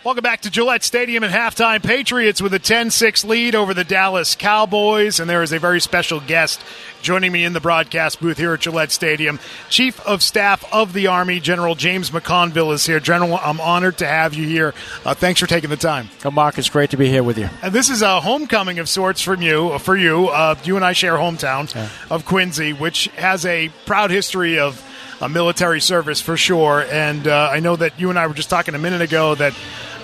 Welcome back to Gillette Stadium at halftime. Patriots with a 10-6 lead over the Dallas Cowboys, and there is a very special guest joining me in the broadcast booth here at Gillette Stadium. Chief of Staff of the Army, General James McConville, is here. General, I'm honored to have you here. Thanks for taking the time. Oh, Mark, it's great to be here with you. And this is a homecoming of sorts for you. You and I share hometown of Quincy, which has a proud history of military service for sure. And I know that you and I were just talking a minute ago that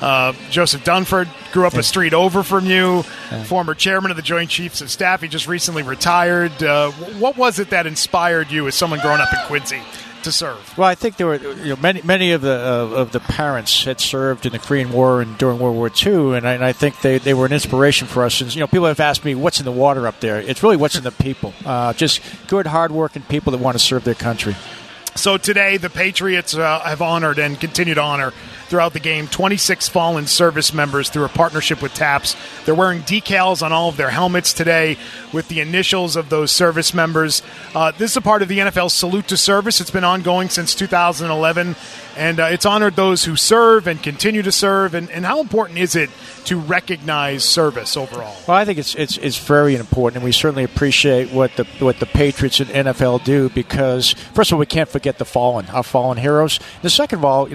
Joseph Dunford grew up a street over from you, former chairman of the Joint Chiefs of Staff. He just recently retired. What was it that inspired you as someone growing up in Quincy to serve? Well, I think there were many of the parents had served in the Korean War and during World War II, and I think they were an inspiration for us. And, people have asked me, what's in the water up there? It's really what's in the people. Just good, hard-working people that want to serve their country. So today, the Patriots have honored and continue to honor throughout the game 26 fallen service members through a partnership with TAPS. They're wearing decals on all of their helmets today with the initials of those service members. This is a part of the NFL Salute to Service. It's been ongoing since 2011, and it's honored those who serve and continue to serve. And how important is it to recognize service overall? Well, I think it's very important, and we certainly appreciate what the Patriots and NFL do because, first of all, we can't forget our fallen heroes. And second of all,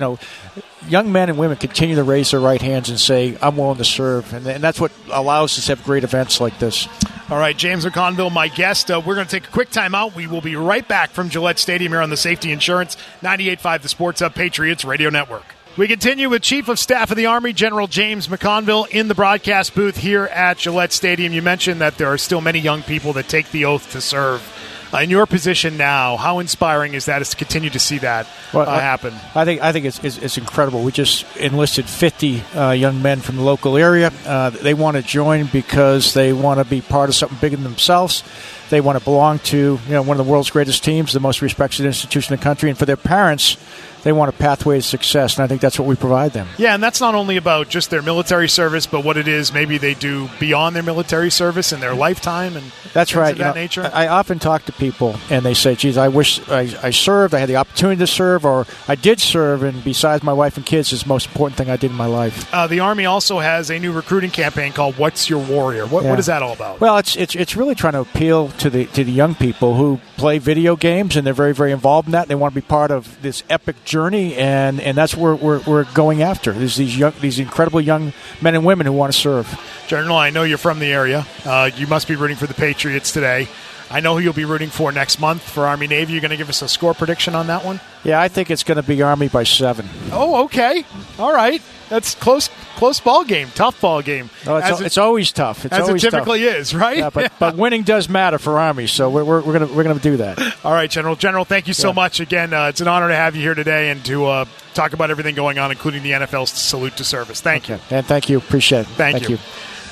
young men and women continue to raise their right hands and say, I'm willing to serve. And that's what allows us to have great events like this. All right, James McConville, my guest. We're going to take a quick time out. We will be right back from Gillette Stadium here on the Safety Insurance 98.5 The Sports Hub Patriots Radio Network. We continue with Chief of Staff of the Army, General James McConville, in the broadcast booth here at Gillette Stadium. You mentioned that there are still many young people that take the oath to serve. In your position now, how inspiring is that to continue to see that happen? I think it's incredible. We just enlisted 50 young men from the local area. They want to join because they want to be part of something bigger than themselves. They want to belong to one of the world's greatest teams, the most respected institution in the country, and for their parents, they want a pathway to success, and I think that's what we provide them. Yeah, and that's not only about just their military service, but what it is maybe they do beyond their military service in their lifetime and that's right. Of that nature. I often talk to people, and they say, geez, I wish I served, I had the opportunity to serve, or I did serve, and besides my wife and kids, it's the most important thing I did in my life. The Army also has a new recruiting campaign called What's Your Warrior? What is that all about? Well, it's really trying to appeal to the young people who play video games, and they're very, very involved in that. They want to be part of this epic journey, and that's where we're going after. There's these incredible young men and women who want to serve. General, I know you're from the area. You must be rooting for the Patriots today. I know who you'll be rooting for next month for Army-Navy. You're going to give us a score prediction on that one? Yeah, I think it's going to be Army by 7. Oh, okay. All right. That's close ball game, tough ball game. No, it's always tough. It's as always it typically tough. Is, right? Yeah, but winning does matter for Army, so we're gonna do that. All right, General. General, thank you so much again. It's an honor to have you here today and to talk about everything going on, including the NFL Salute to Service. Thank you. And thank you. Appreciate it. Thank you.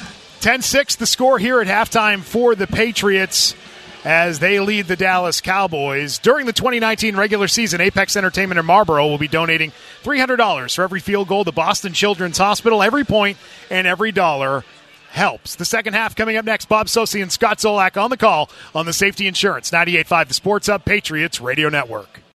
10-6 the score here at halftime for the Patriots as they lead the Dallas Cowboys. During the 2019 regular season, Apex Entertainment in Marlboro will be donating $300 for every field goal to Boston Children's Hospital. Every point and every dollar helps. The second half coming up next. Bob Sosi and Scott Zolak on the call on the Safety Insurance 98.5 The Sports Hub Patriots Radio Network.